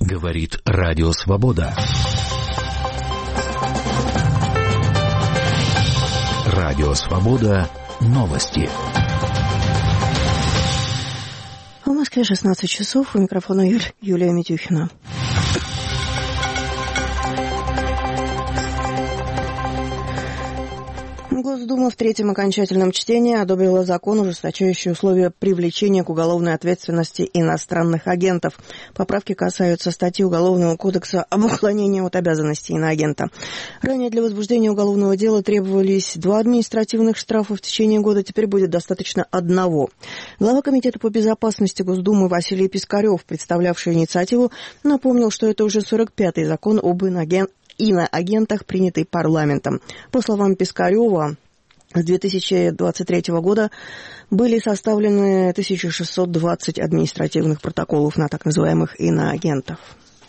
Говорит Радио Свобода. Радио Свобода. Новости. В Москве 16 часов. У микрофона Юлия Митюхина. Госдума в третьем окончательном чтении одобрила закон, ужесточающий условия привлечения к уголовной ответственности иностранных агентов. Поправки касаются статьи Уголовного кодекса об уклонении от обязанностей иноагента. Ранее для возбуждения уголовного дела требовались 2 административных штрафа в течение года, теперь будет достаточно 1. Глава Комитета по безопасности Госдумы Василий Пискарев, представлявший инициативу, напомнил, что это уже 45-й закон об иноагентах, принятый парламентом. По словам Пискарева, с 2023 года были составлены 1620 административных протоколов на так называемых иноагентов.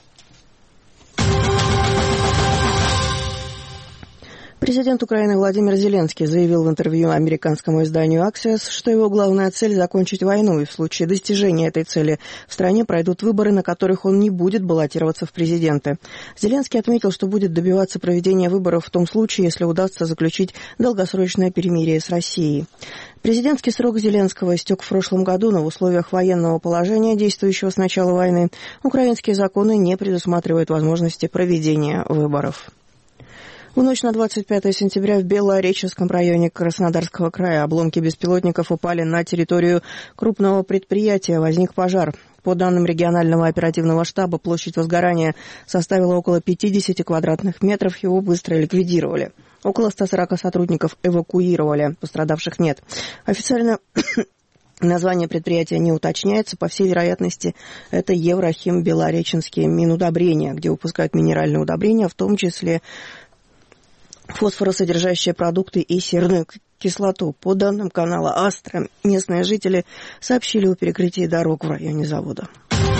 Президент Украины Владимир Зеленский заявил в интервью американскому изданию Axios, что его главная цель – закончить войну, и в случае достижения этой цели в стране пройдут выборы, на которых он не будет баллотироваться в президенты. Зеленский отметил, что будет добиваться проведения выборов в том случае, если удастся заключить долгосрочное перемирие с Россией. Президентский срок Зеленского истек в прошлом году, но в условиях военного положения, действующего с начала войны, украинские законы не предусматривают возможности проведения выборов. В ночь на 25 сентября в Белореченском районе Краснодарского края обломки беспилотников упали на территорию крупного предприятия. Возник пожар. По данным регионального оперативного штаба, площадь возгорания составила около 50 квадратных метров. Его быстро ликвидировали. Около 140 сотрудников эвакуировали. Пострадавших нет. Официально название предприятия не уточняется. По всей вероятности, это Еврохим Белореченские Минудобрения, где выпускают минеральные удобрения, в том числе фосфоросодержащие продукты и серную кислоту. По данным канала «Астра», местные жители сообщили о перекрытии дорог в районе завода.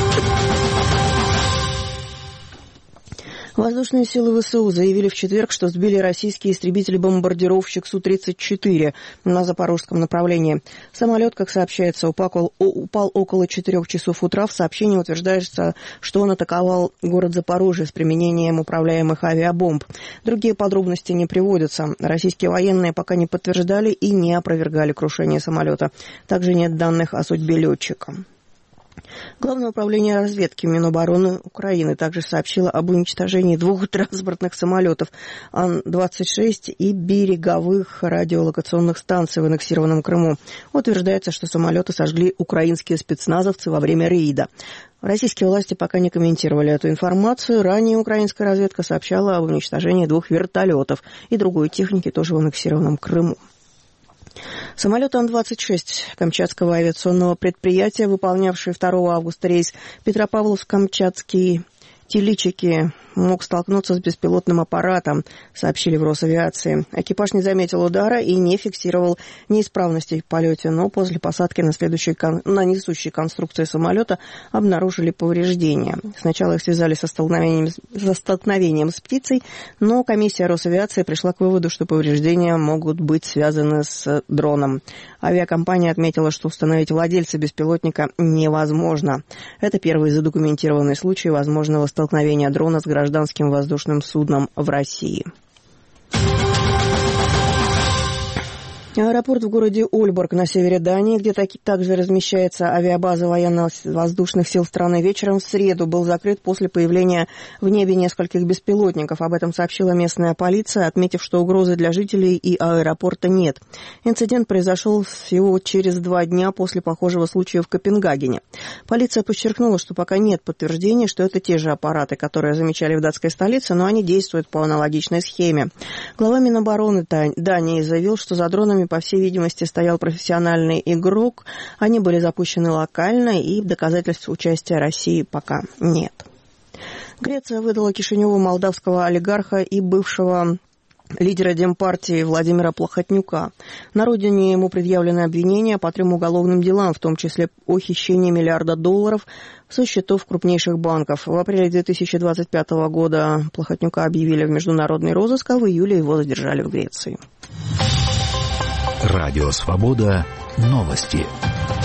Воздушные силы ВСУ заявили в четверг, что сбили российский истребитель-бомбардировщик Су-34 на запорожском направлении. Самолет, как сообщается, упал около 4 часов утра. В сообщении утверждается, что он атаковал город Запорожье с применением управляемых авиабомб. Другие подробности не приводятся. Российские военные пока не подтверждали и не опровергали крушение самолета. Также нет данных о судьбе летчика. Главное управление разведки Минобороны Украины также сообщило об уничтожении 2 транспортных самолетов Ан-26 и береговых радиолокационных станций в аннексированном Крыму. Утверждается, что самолеты сожгли украинские спецназовцы во время рейда. Российские власти пока не комментировали эту информацию. Ранее украинская разведка сообщала об уничтожении 2 вертолетов и другой техники тоже в аннексированном Крыму. Самолет Ан-26 Камчатского авиационного предприятия, выполнявший 2 августа рейс Петропавловск-Камчатский Теличики, мог столкнуться с беспилотным аппаратом, сообщили в Росавиации. Экипаж не заметил удара и не фиксировал неисправности в полете, но после посадки на несущей конструкции самолета обнаружили повреждения. Сначала их связали со столкновением с птицей, но комиссия Росавиации пришла к выводу, что повреждения могут быть связаны с дроном. Авиакомпания отметила, что установить владельца беспилотника невозможно. Это первый задокументированный случай возможного столкновения дрона с гражданским воздушным судном в России. Аэропорт в городе Ольборг на севере Дании, где также размещается авиабаза военно-воздушных сил страны, вечером в среду был закрыт после появления в небе нескольких беспилотников. Об этом сообщила местная полиция, отметив, что угрозы для жителей и аэропорта нет. Инцидент произошел всего через 2 дня после похожего случая в Копенгагене. Полиция подчеркнула, что пока нет подтверждения, что это те же аппараты, которые замечали в датской столице, но они действуют по аналогичной схеме. Глава Минобороны Дании заявил, что за дронами, по всей видимости, стоял профессиональный игрок. Они были запущены локально, и доказательств участия России пока нет. Греция выдала Кишиневу молдавского олигарха и бывшего лидера Демпартии Владимира Плохотнюка. На родине ему предъявлены обвинения по 3 уголовным делам, в том числе о хищении $1 миллиарда со счетов крупнейших банков. В апреле 2025 года Плохотнюка объявили в международный розыск, а в июле его задержали в Греции. Радио Свобода. Новости.